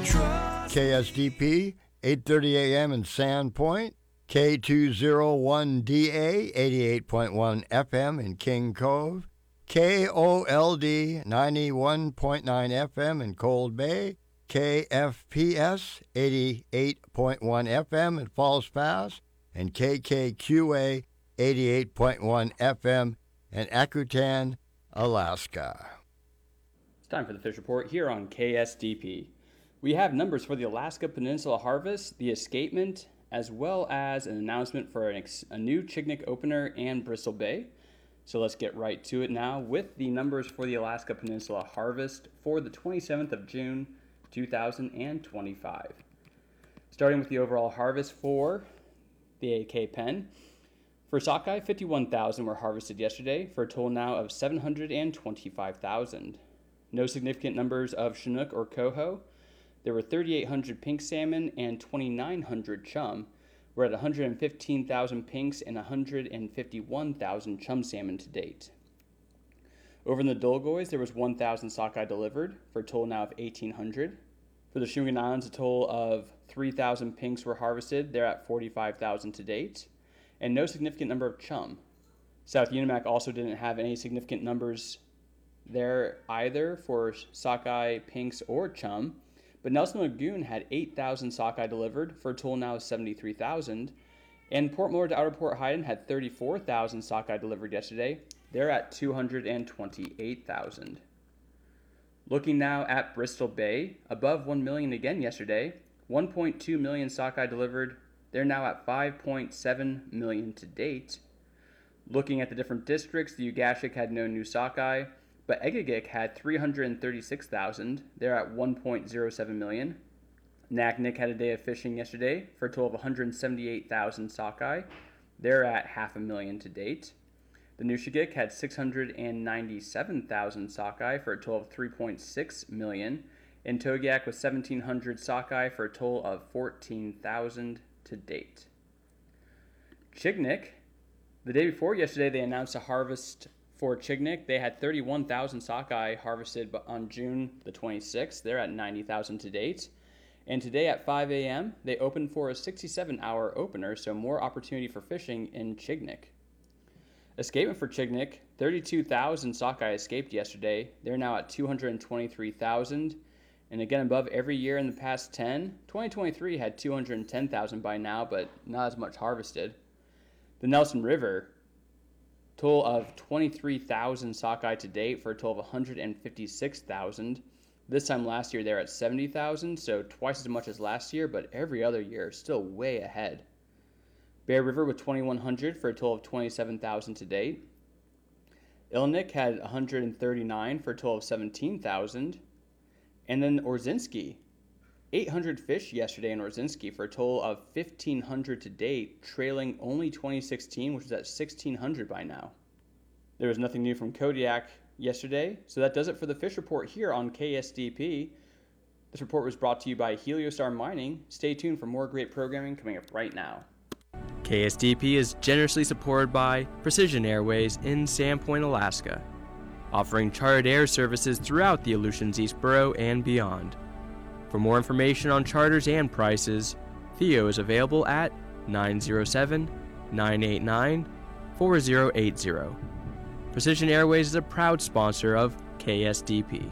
KSDP, 8:30 a.m. in Sandpoint, K201DA, 88.1 FM in King Cove, KOLD, 91.9 FM in Cold Bay, KFPS, 88.1 FM in Falls Pass, and KKQA, 88.1 FM in Akutan, Alaska. It's time for the Fish Report here on KSDP. We have numbers for the Alaska Peninsula Harvest, the escapement, as well as an announcement for a new Chignik opener and Bristol Bay. So let's get right to it now with the numbers for the Alaska Peninsula Harvest for the 27th of June, 2025. Starting with the overall harvest for the AK Pen. For sockeye, 51,000 were harvested yesterday for a total now of 725,000. No significant numbers of Chinook or coho. There were 3,800 pink salmon and 2,900 chum. We're at 115,000 pinks and 151,000 chum salmon to date. Over in the Dolgoys, there was 1,000 sockeye delivered for a total now of 1,800. For the Shumagan Islands, a total of 3,000 pinks were harvested. They're at 45,000 to date. And no significant number of chum. South Unimak also didn't have any significant numbers there either for sockeye, pinks, or chum. But Nelson Lagoon had 8,000 sockeye delivered for a total now of 73,000. And Port Moore to Outer Port Heiden had 34,000 sockeye delivered yesterday. They're at 228,000. Looking now at Bristol Bay, above 1 million again yesterday. 1.2 million sockeye delivered. They're now at 5.7 million to date. Looking at the different districts, the Ugashik had no new sockeye. But Egegik had 336,000. They're at 1.07 million. Naknek had a day of fishing yesterday for a total of 178,000 sockeye. They're at 500,000 to date. The Nushagik had 697,000 sockeye for a total of 3.6 million. And Togiak was 1,700 sockeye for a total of 14,000 to date. Chignik, the day before yesterday, they announced a harvest for Chignik. They had 31,000 sockeye harvested on June the 26th. They're at 90,000 to date. And today at 5 a.m., they opened for a 67-hour opener, so more opportunity for fishing in Chignik. Escapement for Chignik, 32,000 sockeye escaped yesterday. They're now at 223,000. And again, above every year in the past 10. 2023 had 210,000 by now, but not as much harvested. The Nelson River, total of 23,000 sockeye to date for a total of 156,000. This time last year, they're at 70,000, so twice as much as last year, but every other year still way ahead. Bear River with 2,100 for a total of 27,000 to date. Ilnik had 139 for a total of 17,000. And then Orzinski, 800 fish yesterday in Orzinski for a total of 1,500 to date, trailing only 2016, which is at 1,600 by now. There was nothing new from Kodiak yesterday, so that does it for the Fish Report here on KSDP. This report was brought to you by Heliostar Mining. Stay tuned for more great programming coming up right now. KSDP is generously supported by Precision Airways in Sandpoint, Alaska, offering chartered air services throughout the Aleutians East Borough and beyond. For more information on charters and prices, Theo is available at 907-989-4080. Precision Airways is a proud sponsor of KSDP.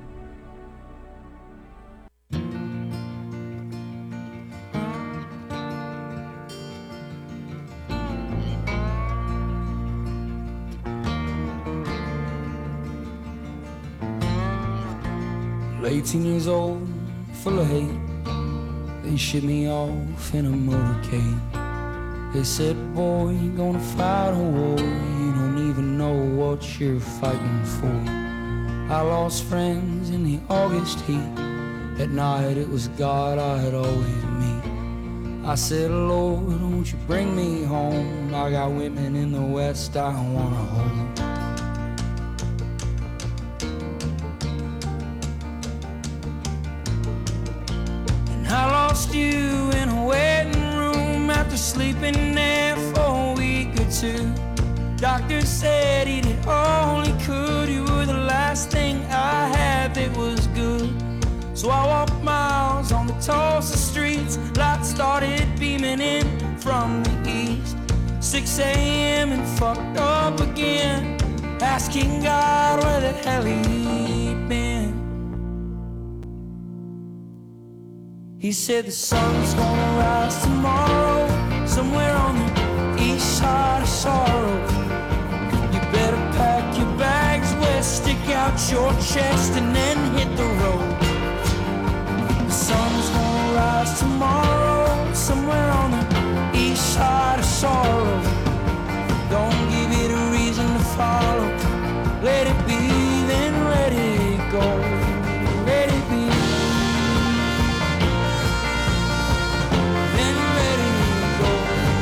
Well, 18 years old, full of hate. They shipped me off in a motorcade. They said, boy, you're gonna fight a war. You don't even know what you're fighting for. I lost friends in the August heat. At night it was God I had always meet. I said, Lord, won't you bring me home? I got women in the West I wanna hold. I lost you in a waiting room after sleeping there for a week or two. Doctor said he did all he could. You were the last thing I had that was good. So I walked miles 6 a.m. and fucked up again, asking God where the hell he'd been. He said the sun's gonna rise tomorrow, somewhere on the east side of sorrow. You better pack your bags west, stick out your chest and then hit the road. The sun's gonna rise tomorrow, somewhere on the east side of sorrow. Don't give it a reason to follow. Let it be, then let it go. Let it be, then let it go.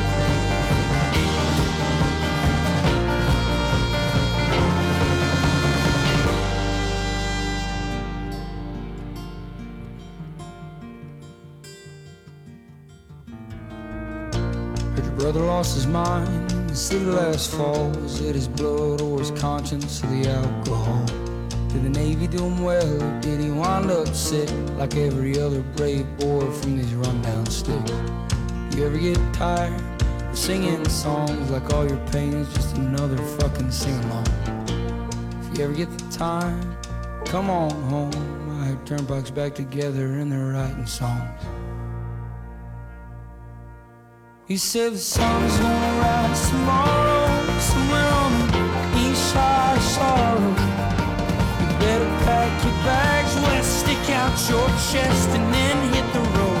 Heard your brother lost his mind in the city last fall. Was it his blood or his conscience or the alcohol? Did the Navy do him well, or did he wind up sick like every other brave boy from these rundown sticks? Do you ever get tired of singing songs like all your pain's just another fucking sing-along? If you ever get the time, come on home. I heard Turnpike's back together and they're writing songs. He said the sun's gonna rise tomorrow, somewhere on the east side of sorrow. You better pack your bags west, stick out your chest and then hit the road.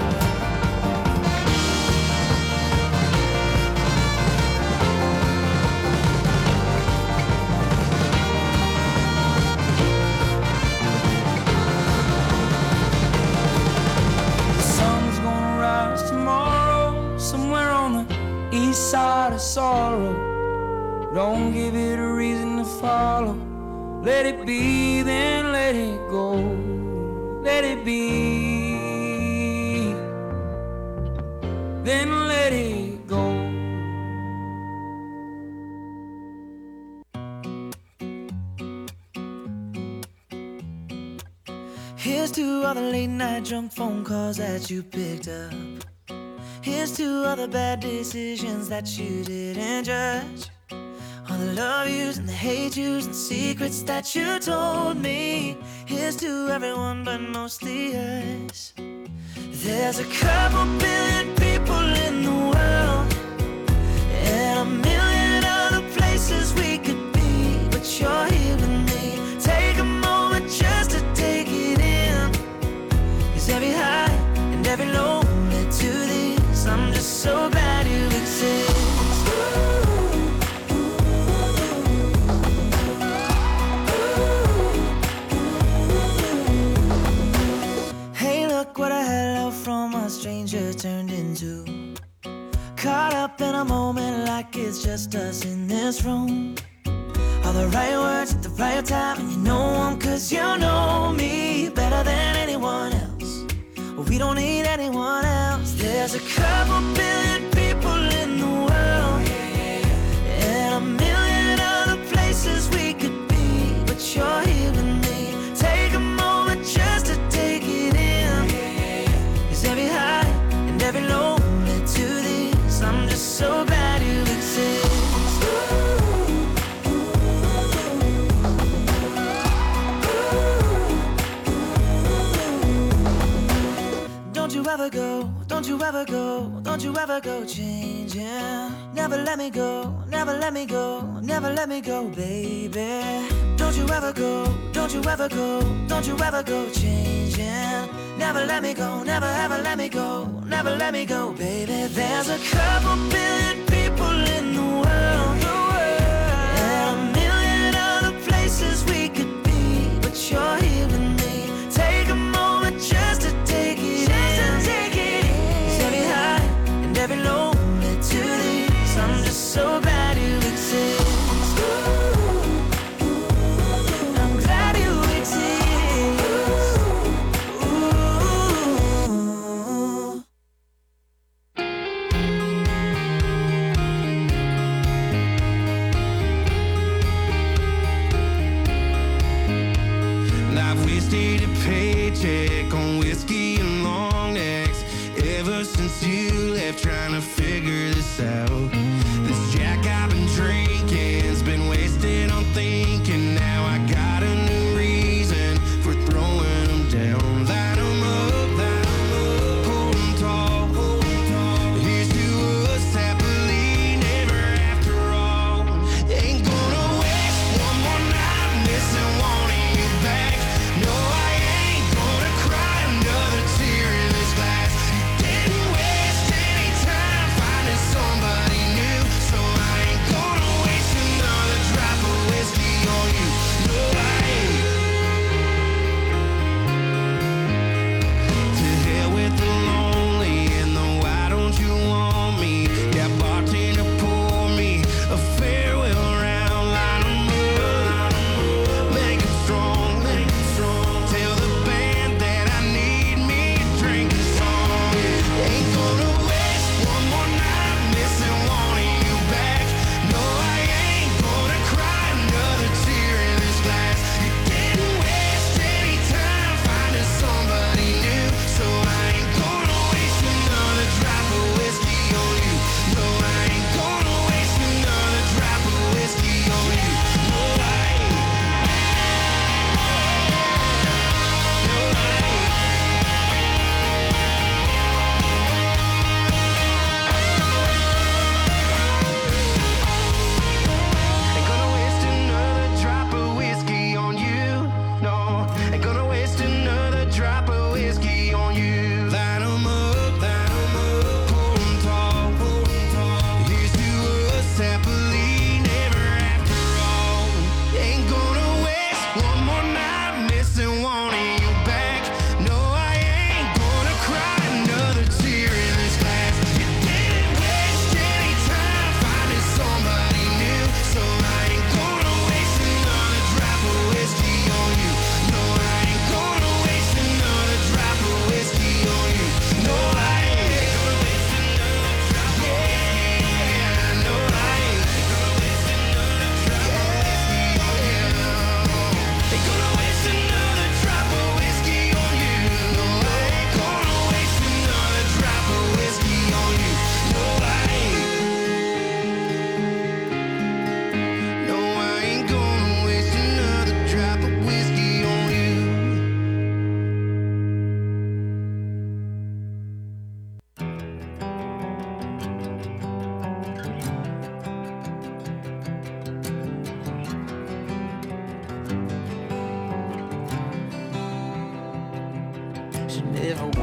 The sun's gonna rise tomorrow, somewhere on the east side of sorrow. Don't give it a reason to follow. Let it be, then let it go. Let it be, then let it go. Here's to all the late night drunk phone calls that you picked up. Here's to all the bad decisions that you didn't judge. All the love yous and the hate yous and secrets that you told me. Here's to everyone but mostly us. There's a couple billion people in the world, and a million other places we could be, but you're here with me. Take a moment just to take it in, 'cause every high and every low led to this. I'm just so glad you exist. Look what a hello from a stranger turned into. Caught up in a moment like it's just us in this room. All the right words at the right time, and you know them 'cause you know me better than anyone else. Well, we don't need anyone else. There's a couple billion people in the world, and a million other places we could be, but you're here with me. Take a moment just to take it in, 'cause every high and every low led to this. I'm just so glad you exist. Don't you ever go, don't you ever go, don't you ever go changing. Never let me go, never let me go, never let me go, baby. Don't you ever go, don't you ever go, don't you ever go changing. Never let me go, never ever let me go, never let me go, baby. There's a couple billion people in the world, and a million other places we could be, but you're here with me. Take a moment just to take it in, 'cause every high and every low led to this. I'm just so glad you exist. I'm glad you exist. Ooh. Life wasted a paycheck on whiskey and long necks. Ever since you left, trying to figure this out. This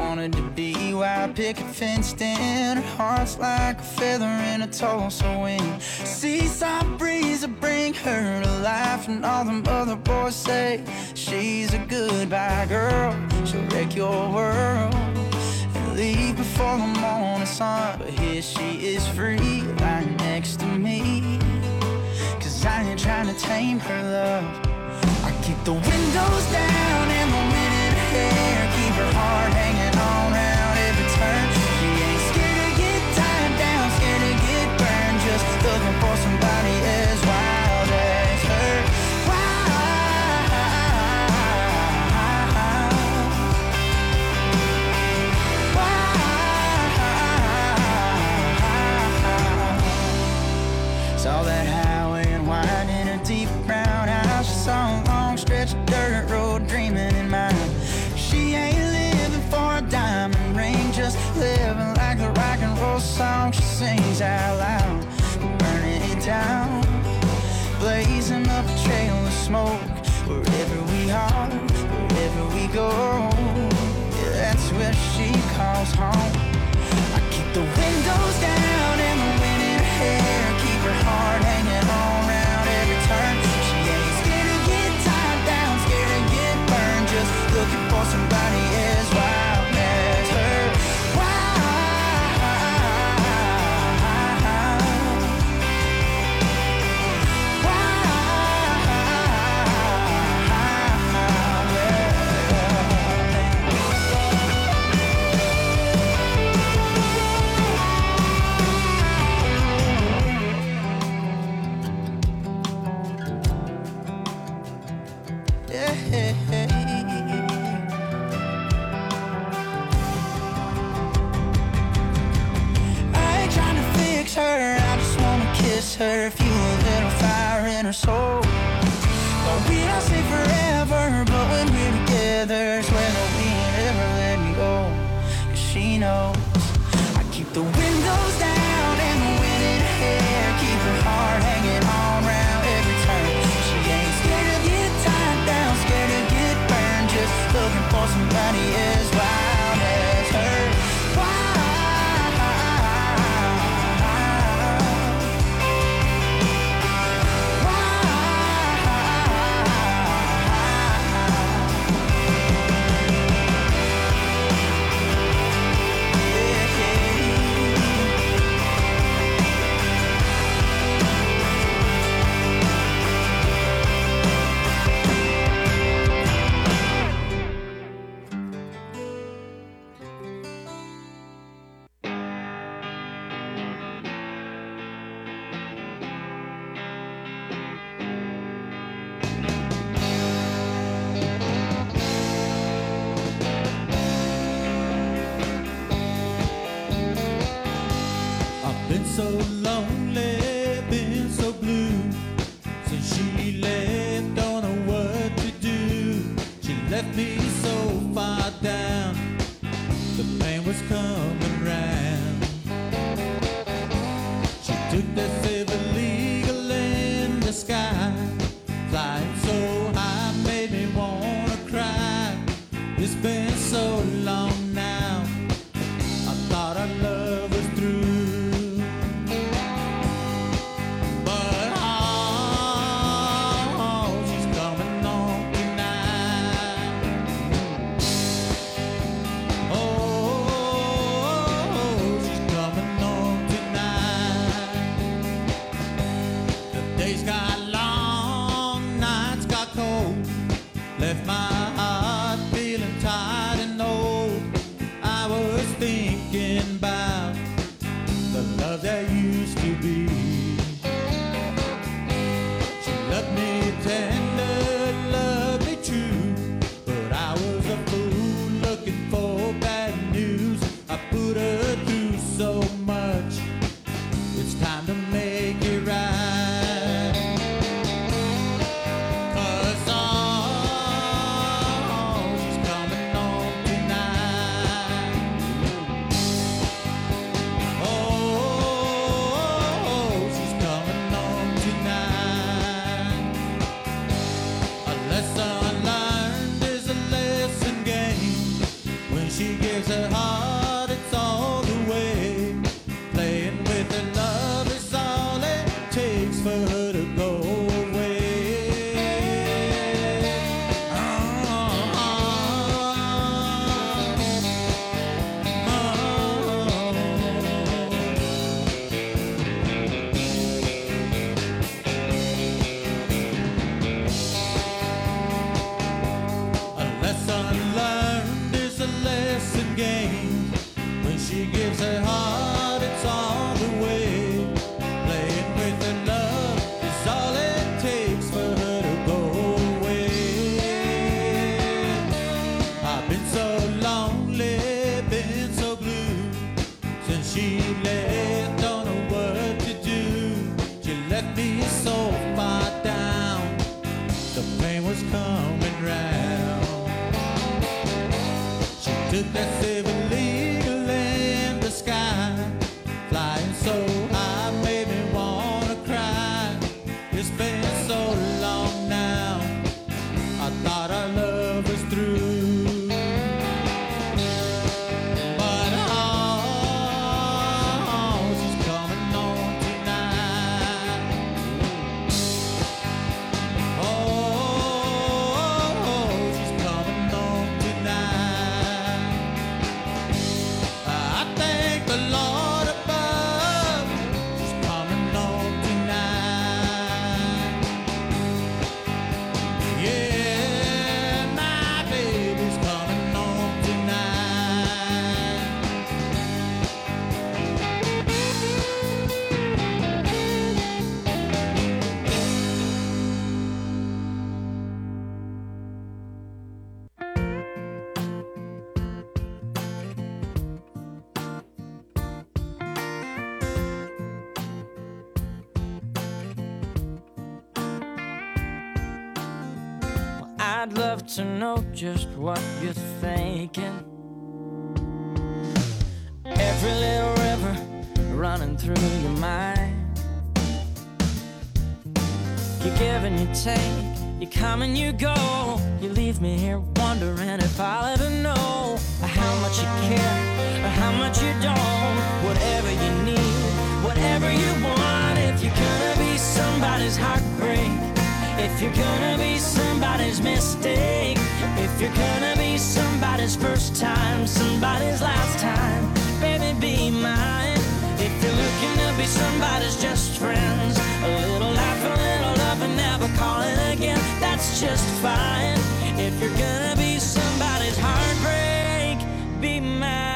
wanted to be wild picket fenced in. Her heart's like a feather in a Tulsa wind. Seaside breeze will bring her to life, and all them other boys say she's a goodbye girl. She'll wreck your world and leave before the morning sun. But here she is free, lying next to me, 'cause I ain't trying to tame her love. I keep the windows down and the wind in her hair, keep her heart hanging on round every turn. She ain't scared to get tied down, scared to get burned, just looking for somebody as wild as her. Saw that highway and wind in a deep brown house. She saw a long stretch of dirt road dreaming in mind. She ain't living for a diamond ring, just living like the rock and roll song she sings out loud. Burning it down, blazing up a trail of smoke. Wherever we are, wherever we go, yeah, that's where she calls home. I keep the windows down and the wind in her hair, keep her heart hanging on round every turn. She ain't scared to get tied down, scared to get burned, just looking for somebody as wild as her. Her, I just wanna kiss her, feel a little fire in her soul. But we don't say forever, but when we're together, swear that we ain't ever letting go. 'Cause she knows I keep the windows down and the wind in her hair, keep her heart hanging on round every turn. She ain't scared to get tied down, scared to get burned, just looking for somebody as wild as her. Been so lonely, been so blue, since she left, don't know what to do. She left me so far down, the pain was coming round. She took the silver eagle in the sky, flying so high, made me wanna cry. It's been so long now, I thought our love was through. Oh, her heart, it's all the way. Playing with her love is all it takes for her to go away. A lesson learned is a lesson gained. When she gives her heart, it's all the way. Playing with her love is all it takes for her to go away. I've been so lonely, been so blue. Since she left, don't know what to do. She left me so far down, the pain was coming round. She took that silver eagle in the sky, flying so high, made me wanna cry. It's been so long now, I thought our love was through. But oh, she's coming on tonight. Oh, she's coming on tonight. I thank the Lord above, she's coming on tonight. Yeah, my baby's coming on tonight. I'd love to know just what you're thinking. Every little river running through your mind. You give and you take, you come and you go. You leave me here wondering if I'll ever know how much you care or how much you don't. Whatever you need, whatever you want. If you're gonna be somebody's heartbreak, if you're gonna be somebody's mistake, if you're gonna be somebody's first time, somebody's last time, baby, be mine. If you're looking to be somebody's just friends, a little laugh, a little love, and never call it again, that's just fine. If you're gonna be somebody's heartbreak, be mine.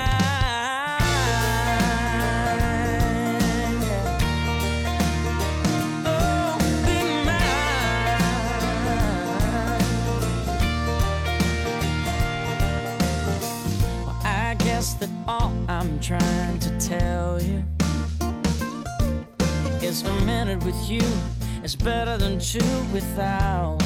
Oh, be mine. Well, I guess that all I'm trying to tell you is a minute with you is better than two without.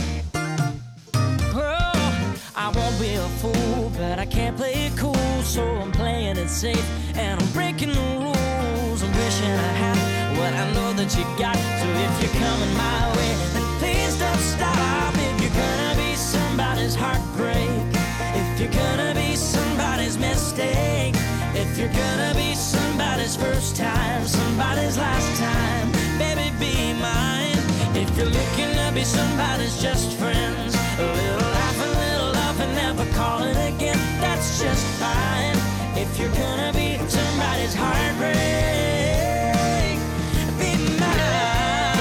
Oh, I won't be a fool, but I can't play it cool, so I'm playing it safe and I'm breaking the rules. I'm wishing I had what I know that you got. So if you're coming my way, then please don't stop. If you're gonna be somebody's heartbreak, if you're gonna be somebody's mistake, if you're gonna be somebody's first time, somebody's last time, baby, be mine. If you're looking to be somebody's just friends, a little laugh, a little love, and never call it again, that's just fine. If you're gonna be somebody's heartbreak, be mine.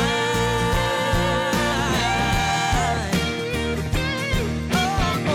Oh,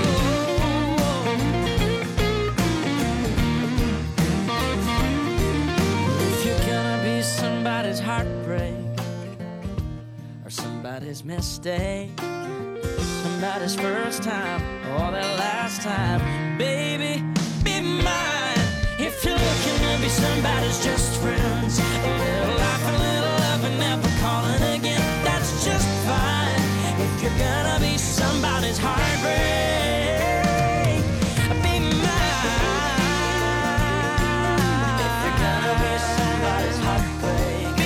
if you're gonna be somebody's heartbreak, or somebody's mistake, somebody's first time or their last time, baby, be mine. If you're looking to be somebody's just friends, a little laugh, a little love, and never call it again, that's just fine. If you're gonna be somebody's heartbreak, be mine. If you're gonna be somebody's heartbreak, be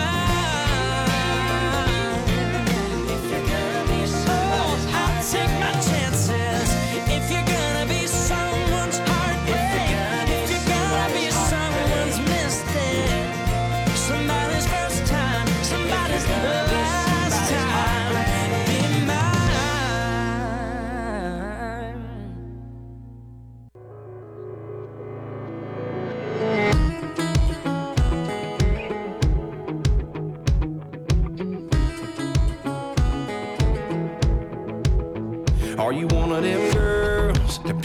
mine. If you're gonna be somebody's heartbreak, I'll take my chances. If you're gonna be someone's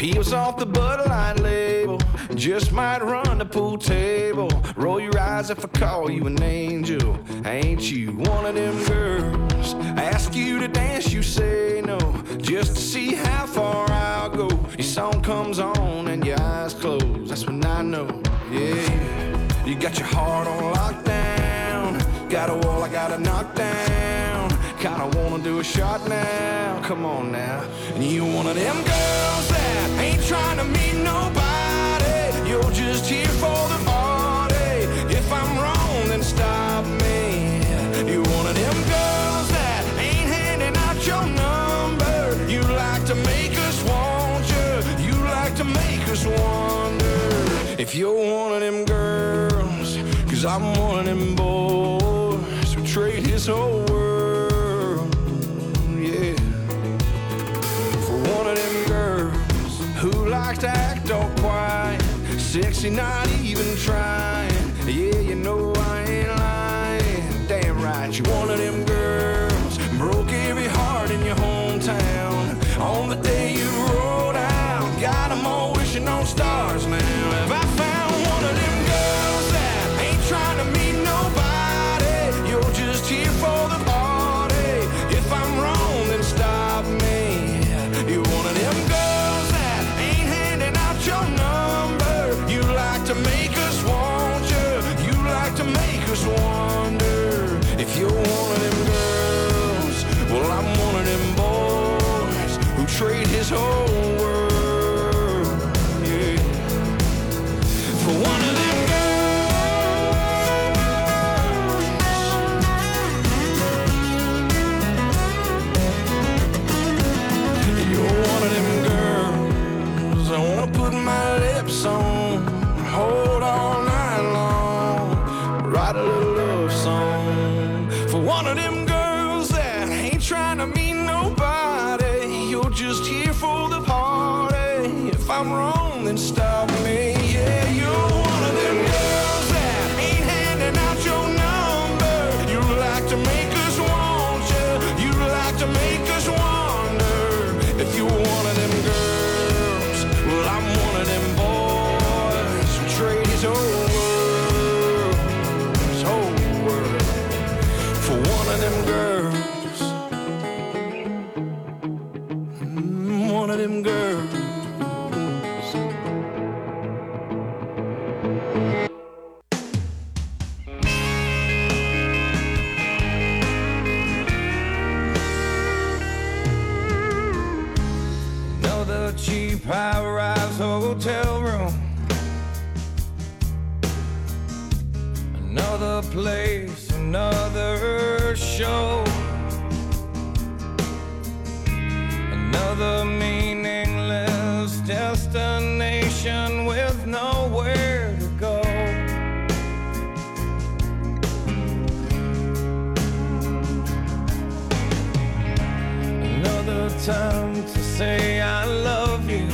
Heels off the Bud Light label, just might run the pool table. Roll your eyes if I call you an angel. Ain't you one of them girls? Ask you to dance, you say no, just to see how far I'll go. Your song comes on and your eyes close, that's when I know, yeah. You got your heart on lockdown, got a wall I gotta knock down. Kinda wanna do a shot now, come on now. And you one of them girls that ain't trying to meet nobody, you're just here for the party. If I'm wrong, then stop me. You one of them girls that ain't handing out your number. You like to make us want you, you like to make us wonder if you're one of them girls. Cause I'm one of them boys who trade his whole world, yeah, for one of them girls who likes to act all quiet, sexy, not even trying. Yeah, you know I ain't lying. Damn right, you one of them girls broke every heart in your hometown on the day you rolled out. Got them all wishing on stars now. Have I found one of them girls that ain't trying to meet nobody, you're just here for the party. If I'm wrong, then stop me. You're one of them girls that ain't handing out your number. You like to make us want you, you like to make us wonder if you're one of them girls. Well, I'm one of them boys who trade his whole world, yeah, for one of them my lips on, hold all night long, write a little love song for one of them girls that ain't trying to meet nobody. You're just here for the party. If I'm wrong, then stop me. Yeah, you're one of them girls that ain't handing out your number. You like to make us want you, you like to make us wonder if you're one of them girls. Well, I'm one of them boys who trade his whole world for one of them girls. One of them girls. Another cheap high-rise hotel room, another place, another show, another meaningless destination with nowhere to go. Another time to say I love you,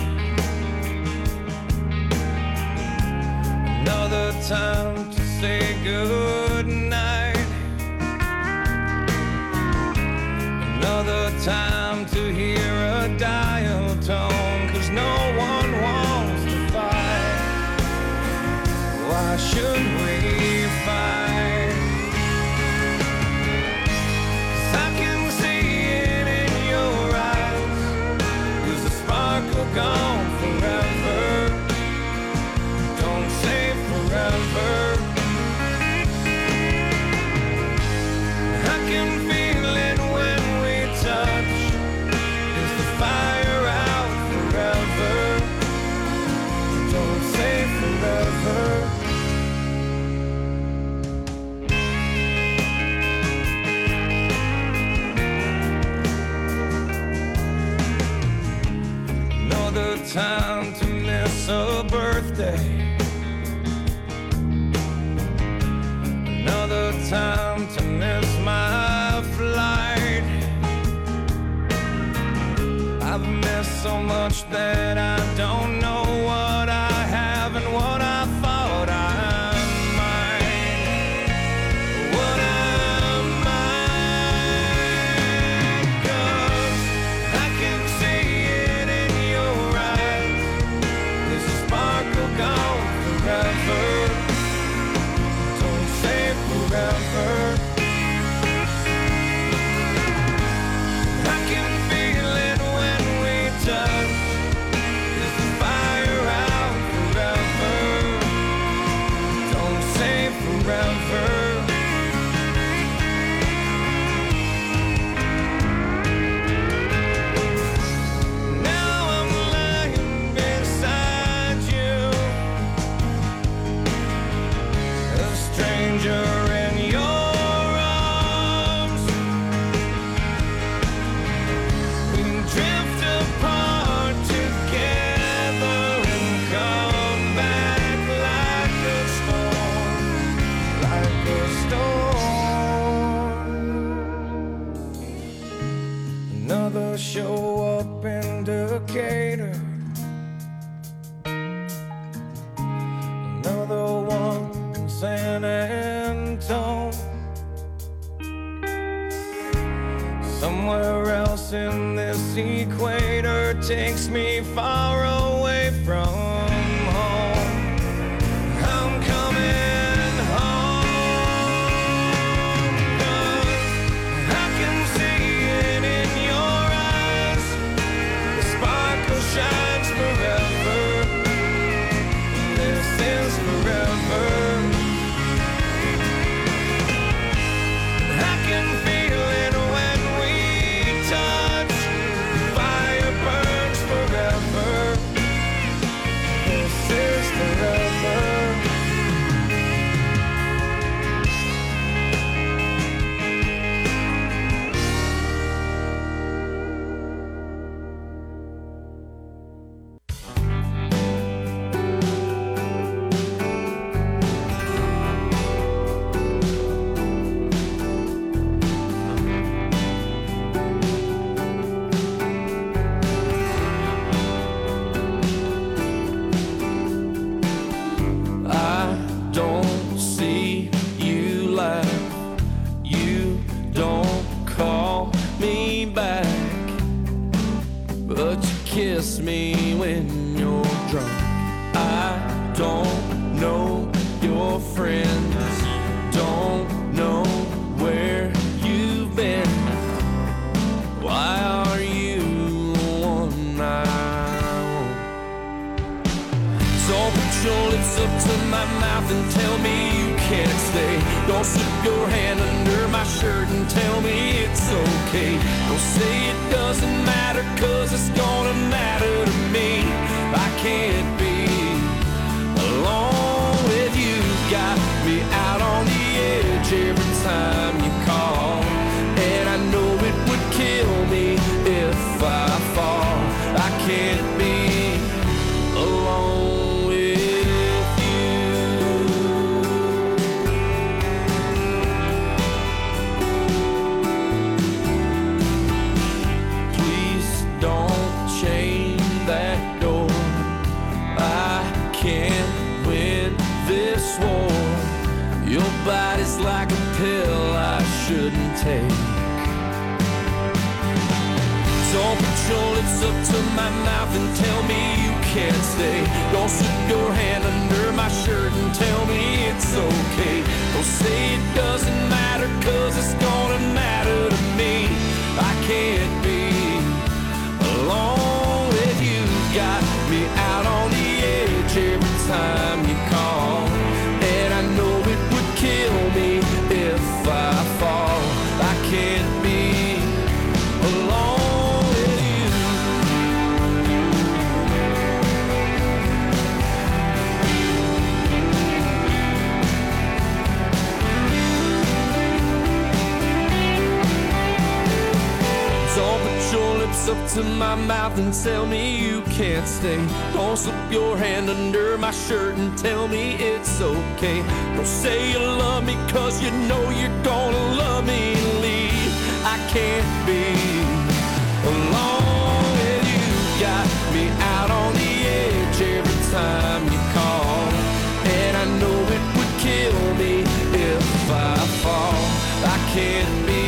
another time to say good night, another time to hear a dial tone, 'cause no one wants to fight. Why should we fight? 'Cause I can see it in your eyes. Is the sparkle gone forever? Don't say forever. I can feel it when we touch. Is the fire out forever? Don't say forever. Another time to miss a birthday, another time to miss my flight. I've missed so much that I don't know what I have and what I thought I might. What I might, 'cause I can see it in your eyes. stranger in your arms. We drift apart together and come back like a storm, like a storm. Another show up in Decatur. Another one in San Antone. Somewhere else in this equator takes me far away from home. I'm coming home, 'cause I can see it in your eyes. The sparkle shines forever. This is forever. I can feel it when we touch. Fire burns forever. This is forever. I don't see you laugh. You don't call me back, but you kiss me when you're drunk. I don't know your friends, don't know where you've been. Why are you the one I want? So put your lips up to my mouth and tell me you can't stay. Don't slip your hand under my shirt and tell me it's okay. Don't say it doesn't matter, 'cause it's gonna matter to me. I can't be alone with you. Got me out on the edge every time you call, and I know it would kill me if I fall. I can't be alone with you. Please don't chain that door. I can't win this war. Your body's like a pill I shouldn't take. Don't put your lips up to my mouth and tell me you can't stay. Don't slip your hand under my shirt and tell me it's okay. Don't say it doesn't matter, 'cause it's gonna matter to me. I can't be alone with you. Got me out on the edge every time you call, and I know it would kill me if I fall. I can't be alone with you. Don't put your lips up to my mouth and tell me you can't stay. Don't slip your hand under my shirt and tell me it's okay. Don't say you love me, 'cause you know you're gonna love me and leave. I can't be alone with you. Got me out on the edge every time you call, and I know it would kill me if I fall. I can't be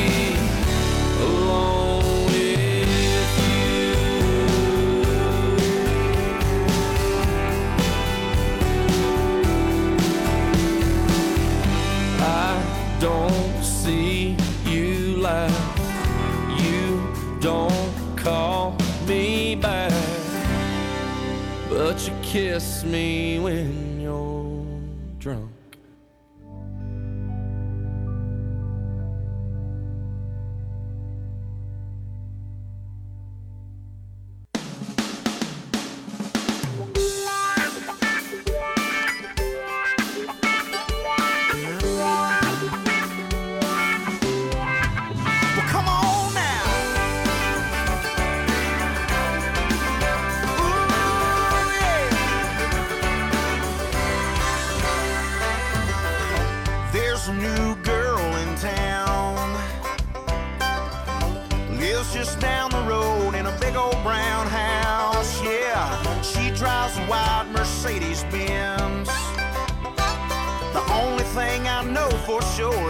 alone with you. I don't see you laugh. You don't call me back, but you kiss me when you're drunk.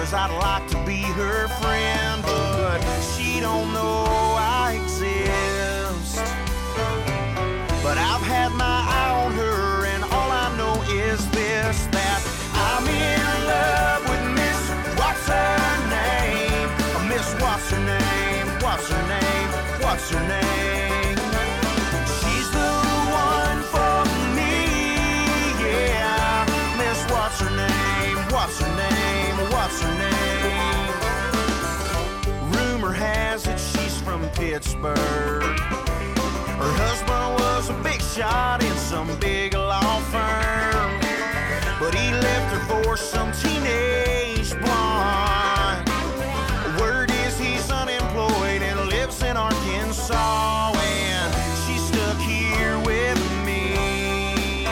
'cause I'd like to be her friend, but she don't know I exist. But I've had my eye on her, and all I know is this, that I'm in love with Miss What's Her Name? Miss What's Her Name? What's her name? What's her name? She's the one for me, yeah. Miss What's Her Name? What's her name? What's her name? Rumor has it she's from Pittsburgh. Her husband was a big shot in some big law firm, but he left her for some teenage blonde. Word is he's unemployed and lives in Arkansas, and she's stuck here with me.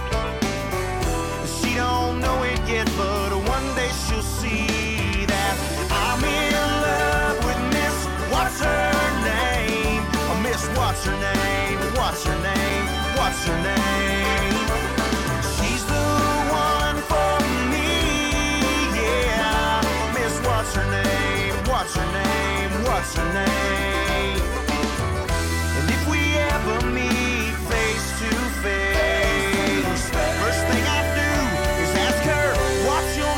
She don't know it yet, but one day she'll see that I'm in love with Miss What's Her Name? Miss What's Her Name? What's her name? What's her name? She's the one for me, yeah. Miss What's Her Name? What's her name? What's her name? And if we ever meet face to face, first thing I do is ask her, what's your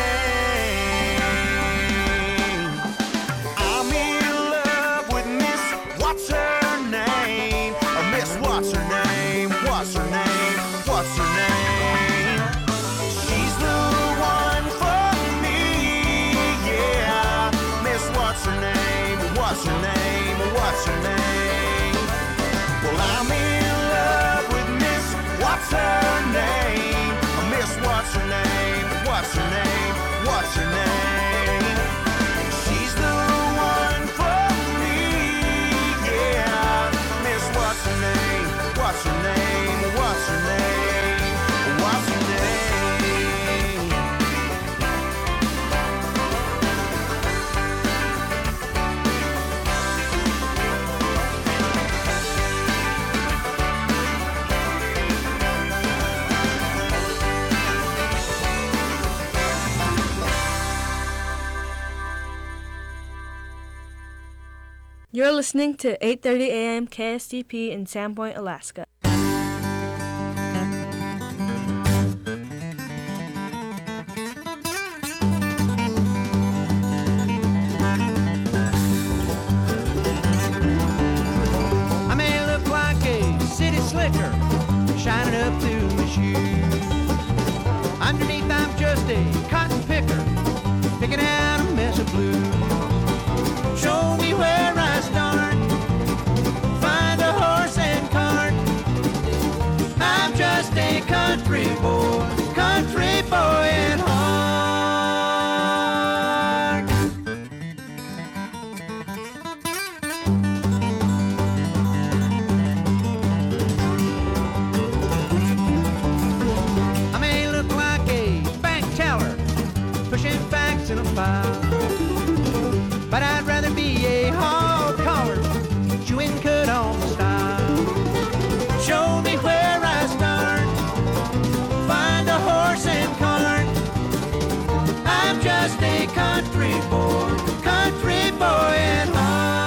name? I'm in love with Miss What's Her Name? Miss What's Her Name? What's her name? What's her name? She's the one for me, yeah. Miss What's Her Name? What's her name? What's her name? Well, I'm in love with Miss What's Her Name? Miss What's Her Name? What's her name? What's her name? She's the one for me, yeah. Miss What's Her Name? What's her name? What's her name? What's her name? You're listening to 8:30 a.m. KSTP in Sandpoint, Alaska. I may look like a city slicker, shining up through my shoes. Underneath I'm just a cotton picker, picking out a mess of blues. Show me where I start, find a horse and cart. I'm just a country boy at heart. I may look like a bank teller, pushing facts in a file, but I'd rather be a hog collar, chewing cut on the style. Show me where I start, find a horse and cart. I'm just a country boy at heart.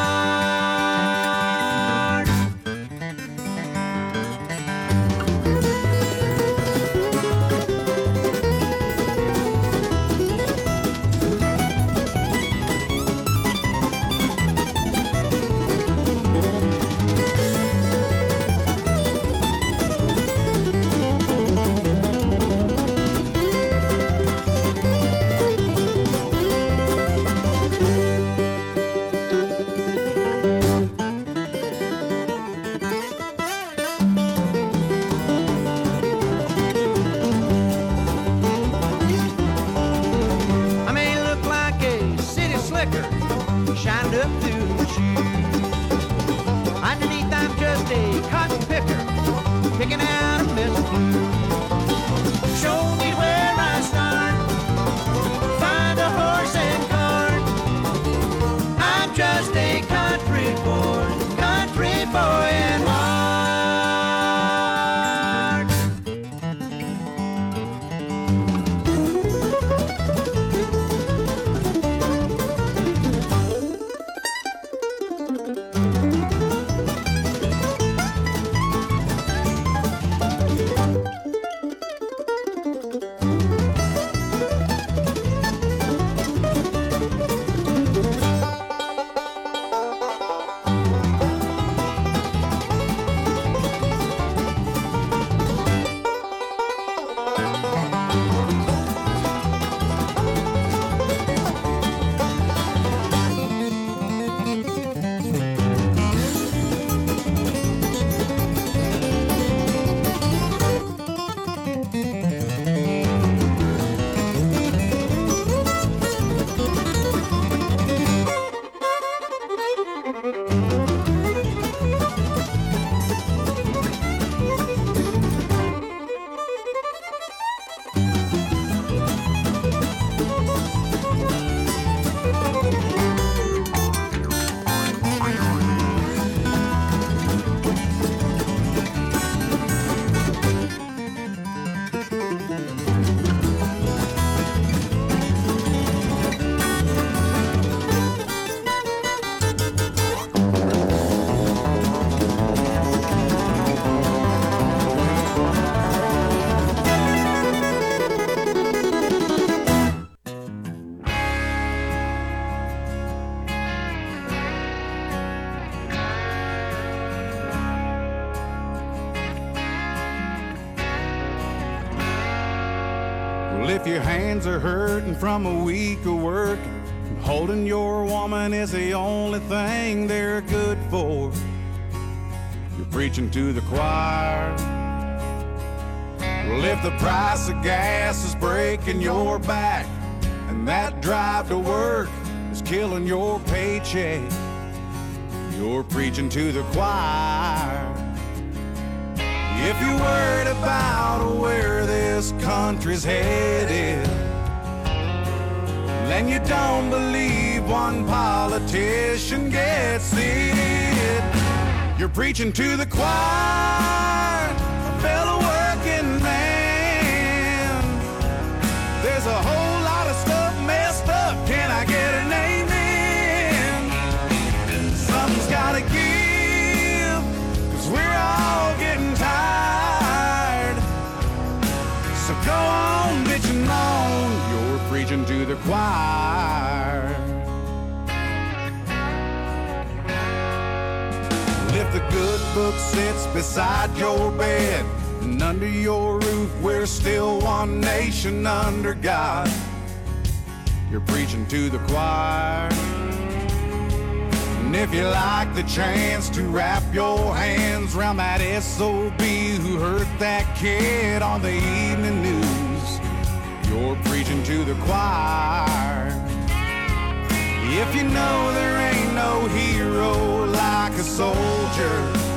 Shined up through the shoes. Underneath I'm just a cotton picker, picking out a mess of blues. Show me where I start, find a horse and cart. I'm just a country boy at heart. Well, if your hands are hurting from a week of work, holding your woman is the only thing they're good for. You're preaching to the choir. Well, if the price of gas is breaking your back and that drive to work is killing your paycheck, you're preaching to the choir. If you're worried about where this country's headed, then you don't believe one politician gets it. You're preaching to the choir, a fellow working man. There's a whole lot of stuff messed up. Can I get an amen? Something's gotta give, 'cause we're all getting tired. So go on, bitchin' on. You're preaching to the choir. If the good book sits beside your bed and under your roof, we're still one nation under God. You're preaching to the choir. And if you like the chance to wrap your hands around that SOB who hurt that kid on the evening news, you're preaching to the choir. If you know there ain't no hero like a soldier,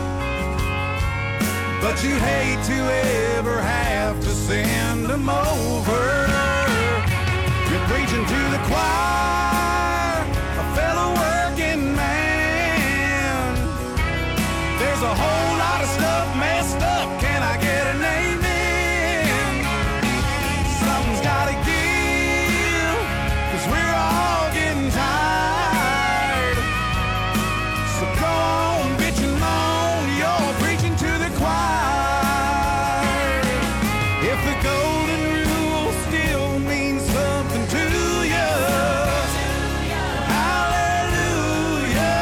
but you hate to ever have to send them over, you're preaching to the choir, a fellow working man. There's a whole lot of stuff messed up. Can I get an amen? Something's gotta give, 'cause we're all getting tired. So go on, bitchin' on, you're preaching to the choir. If the golden rule still means something to you, hallelujah.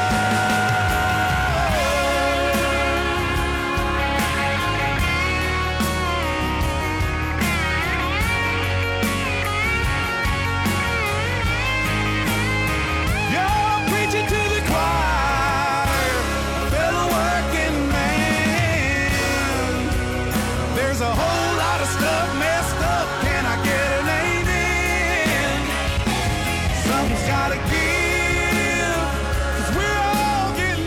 You're preaching to the choir, fellow working man. There's a whole lot of stuff messed up. Can I get an amen? Something's gotta give, 'cause we're all getting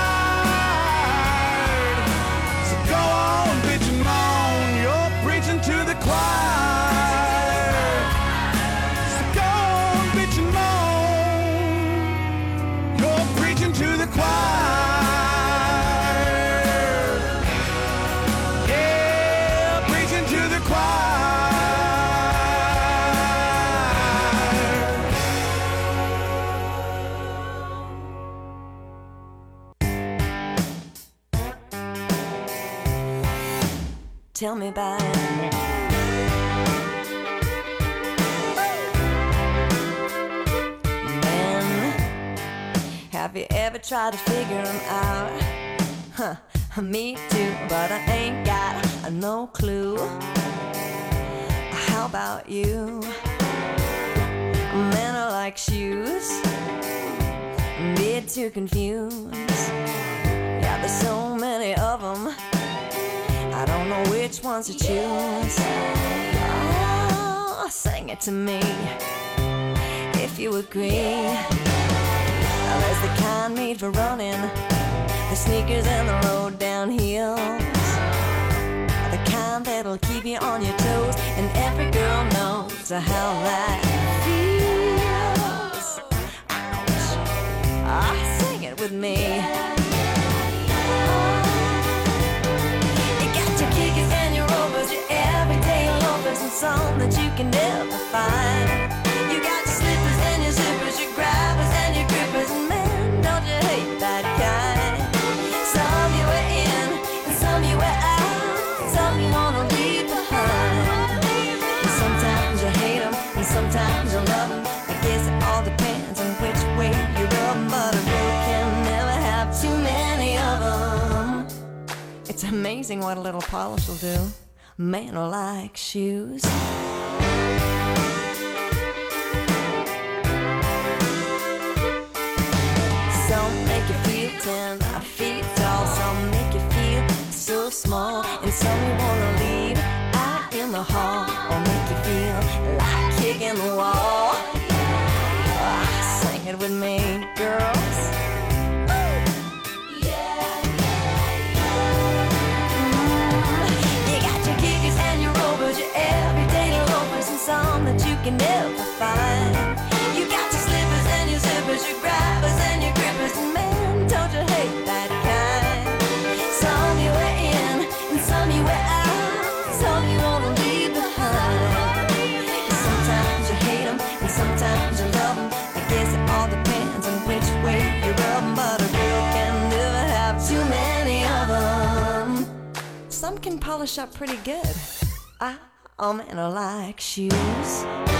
tired. So go on, bitchin' on, you're preaching to the choir. So go on, bitchin' on, you're preaching to the choir. Yeah, preaching to the choir. Tell me about it. Men, have you ever tried to figure them out? Huh, me too, but I ain't got no clue. How about you? Men are like shoes, bit too confused. Yeah, there's so many of them, I don't know which ones to choose. Oh, sing it to me if you agree. Now, there's the kind made for running, the sneakers and the road down hills, the kind that that'll keep you on your toes. And every girl knows how that feels. Ouch. Sing it with me. You got your kickers and your rovers, your everyday loafers, and some that you can never find. You got your slippers and your zippers, your grabbers and your grippers, and man, don't you hate that kind? Some you wear in, and some you wear out, and some you wanna leave behind. And sometimes you hate them, and sometimes you love them. I guess it all depends on which way you rub them, but a girl can never have too many of them. It's amazing what a little polish will do. Men are like shoes. Some make you feel 10 feet tall, some make you feel so small, and some you wanna leave out in the hall, or make you feel like kicking the wall. Sing it with me, girls. You got your kickers and your rovers, your everyday loafers, and some that you can never find. You got your slippers and your zippers, your grabbers and your grippers, and man, don't you hate that kind? Some you wear in, and some you wear out, some you wanna leave behind. And sometimes you hate them, and sometimes you love them. I guess it all depends on which way you rub them, but a girl can never have too many of them. Some can polish up pretty good. All men are like shoes.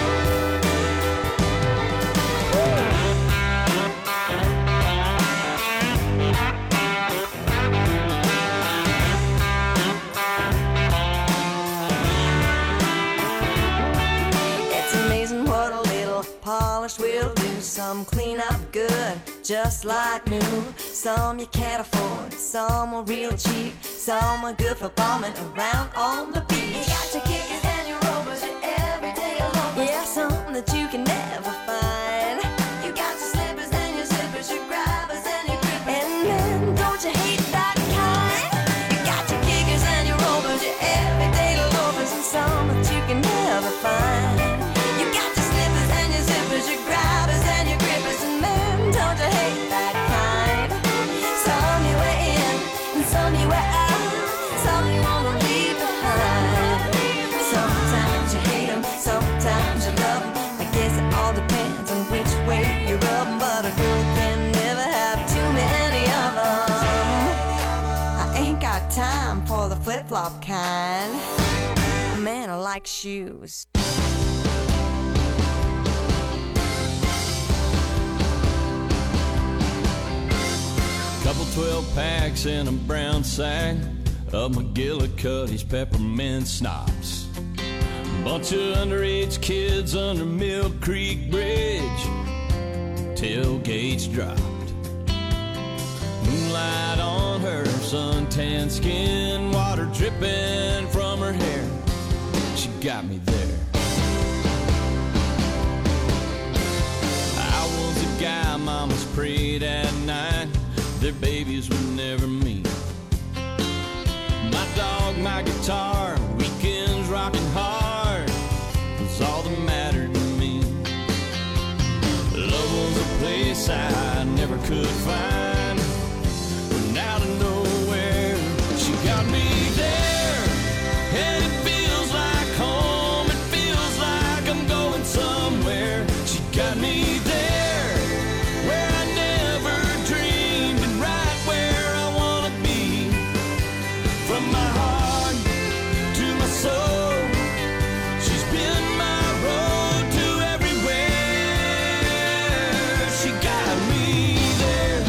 It's amazing what a little polish will do. Some clean up good, just like new. Some you can't afford, some are real cheap, some are good for bombing around on the beach. You got your kickers and your rovers, your everyday loafers. Yeah, some that you can never find. You got your slippers and your zippers, your grabbers and your grippers, and man, don't you hate that kind? You got your kickers and your rovers, your everyday loafers, and some that you can never find. You got your slippers and your zippers, your grabbers and your grippers, and man, don't you hate that kind? Some you wear in, and some you wear out, some you wanna leave behind. Sometimes you hate them, sometimes you love them. I guess it all depends on which way you rub them, but a girl can never have too many of them. I ain't got time for the flip-flop kind. Men are like shoes. Couple 12 packs in a brown sack of McGillicuddy's peppermint schnapps. Bunch of underage kids under Mill Creek Bridge. Tailgates dropped. Moonlight on her suntan skin, water dripping from her hair. She got me there. I was a guy mamas prayed at night their babies would never meet. My dog, my guitar, weekends rocking hard was all that mattered to me. Love was a place I never could find. But out of nowhere, she got me there. And it feels like home, it feels like I'm going somewhere. She got me there, where I never dreamed, and right where I wanna be. From my heart to my soul, she's been my road to everywhere. She got me there.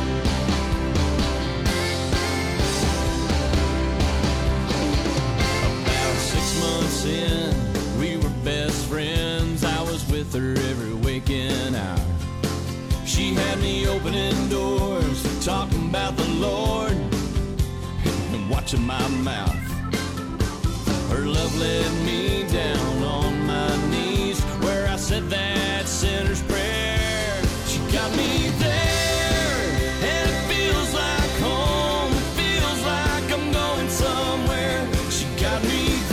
About 6 months in, we were best friends. I was with her every waking hour. She had me opening doors, talking about the Lord, and watching my mouth. Her love led me down on my knees, where I said that sinner's prayer. She got me there, and it feels like home, it feels like I'm going somewhere. She got me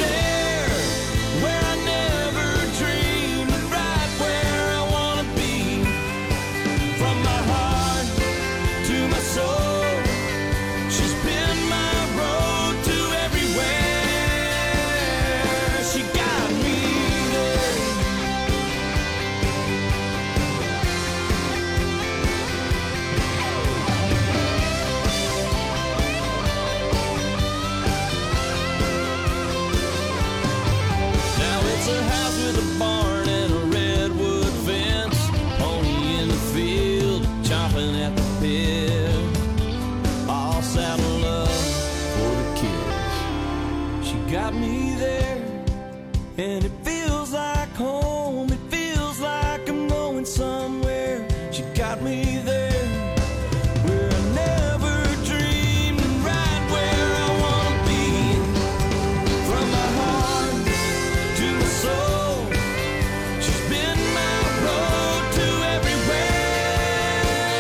and it feels like home. It feels like I'm going somewhere. She got me there where I never dreamed, and right where I wanna be. From my heart to the soul, she's been my road to everywhere.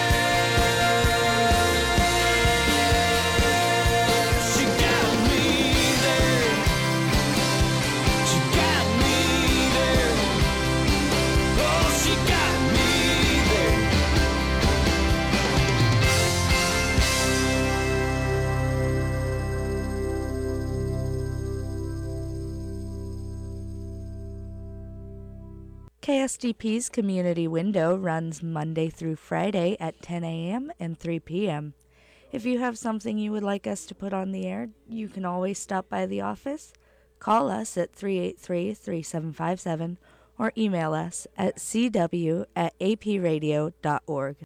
She got me there. She got me there. Oh, she got me there. KSDP's Community Window runs Monday through Friday at 10 a.m. and 3 p.m. If you have something you would like us to put on the air, you can always stop by the office, call us at 383-3757, or email us at cw@apradio.org.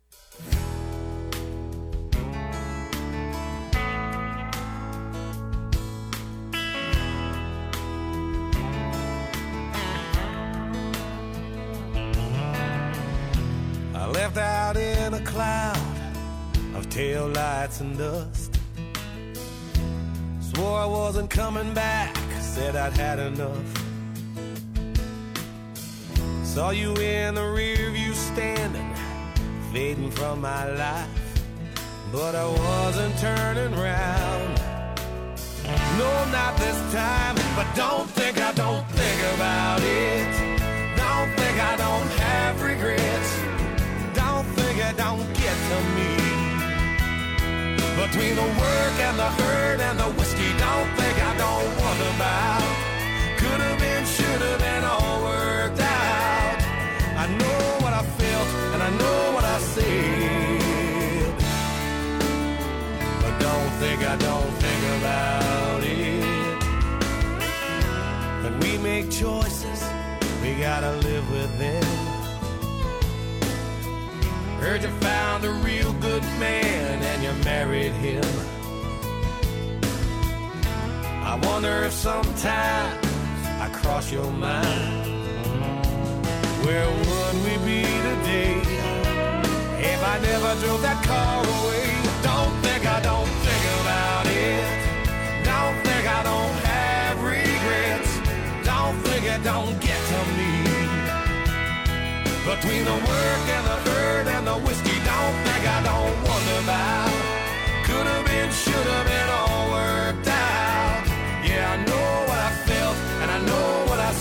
I left out in a cloud of tail lights and dust. Swore I wasn't coming back, said I'd had enough. Saw you in the rear view standing, fading from my life, but I wasn't turning round. No, not this time, but don't think I don't think about it. Don't think I don't have regrets. Don't think it don't get to me. Between the work and the hurt and the whiskey, don't think I don't wonder about. Could have been, should have been, all worked out. I know what I felt and I know what I said, but don't think I don't think about it. When we make choices, we gotta live with them. Heard you found a real good man and you married him. I wonder if sometimes I cross your mind. Where would we be today if I never drove that car away? Don't think I don't think about it. Don't think I don't have regrets. Don't think it don't get to me. Between the work and the hurt and the whiskey, don't think I don't wonder about. Could have been, should have been, all worked out. Yeah, I know what I felt and I know what I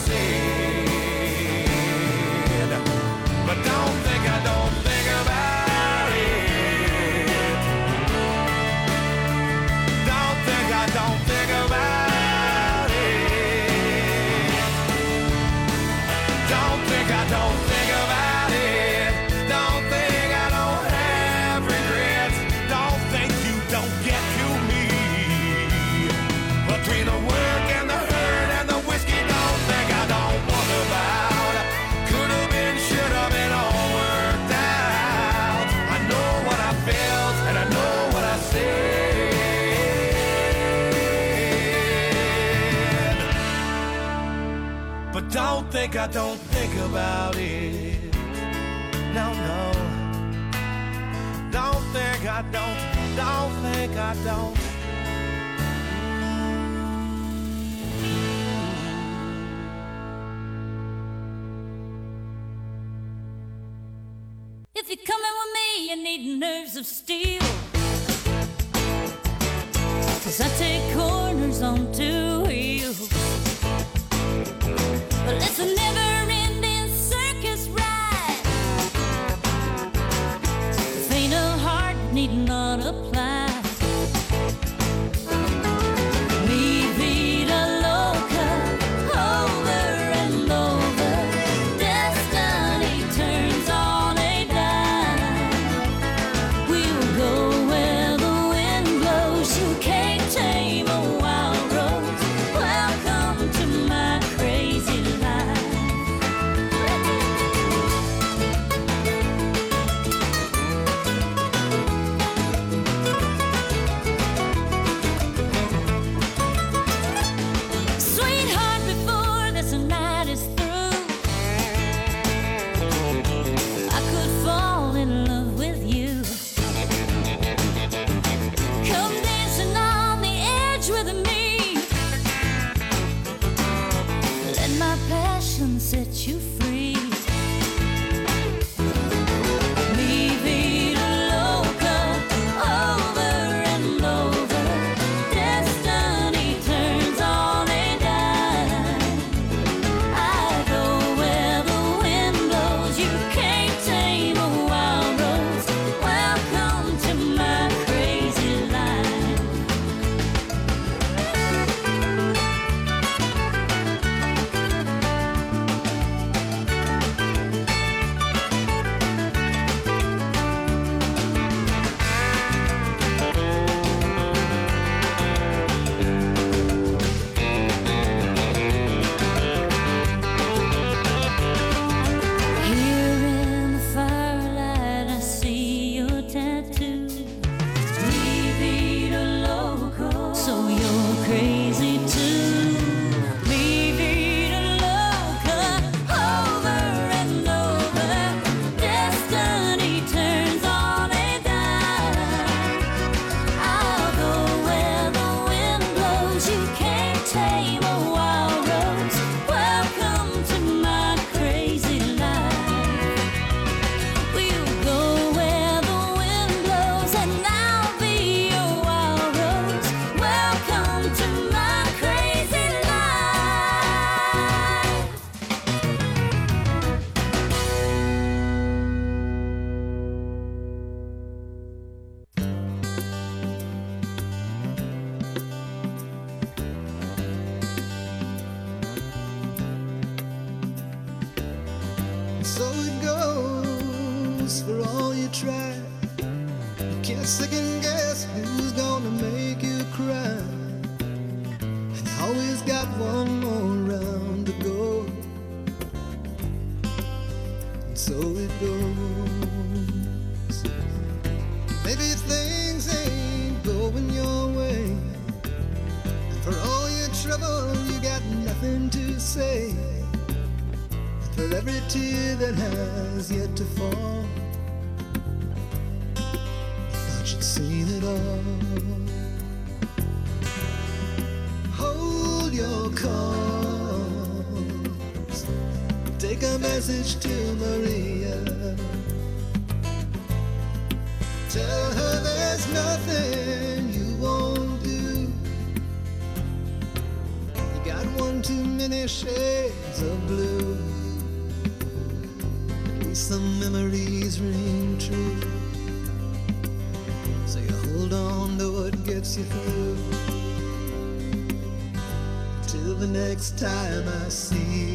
said, but don't think I don't think about it. Don't think I don't think about it. Don't think I don't think about it. Don't think I don't have regrets. Don't think you don't get to me. Between the work and the hurt and the whiskey, don't think I don't wonder about. Could have been, should have been, all worked out. I know what I felt and I know what I said, but don't think I don't think about it. No, no. Don't think I don't think I don't. If you're coming with me, you need nerves of steel. 'Cause I take corners on two wheels. But it's a never-ending circus ride. The faint of heart need not apply. Mi vida loca, over and over. Destiny turns on a dime. We will go where the wind blows. You can't tame a wild rose. Welcome to my crazy life. my passion set you free. Mi vida loca, over and over. Destiny turns on a dime. I go where the wind blows. You can't tame a wild rose. Welcome to my crazy life. Here in the firelight, I see your tattoo. Mi vida loco, so you're crazy too. Mi vida loca, over and over. Destiny turns on a dime. I'll go where the wind blows. You can't tame a wild rose. Welcome to my crazy life. We'll go where the wind blows, and I'll be your wild rose. Welcome to my crazy life. So it goes for all you try. You can't second guess who's gonna make you cry. And you always got one more round to go. And so it goes. Maybe things ain't going your way. And for all your trouble, you got nothing to say. For every tear that has yet to fall, you thought you'd seen it all. Hold your cause. Take a message to Maria. Tell her there's nothing you won't do. You got one too many shades of blue. Some memories ring true, so you hold on to what gets you through till the next time I see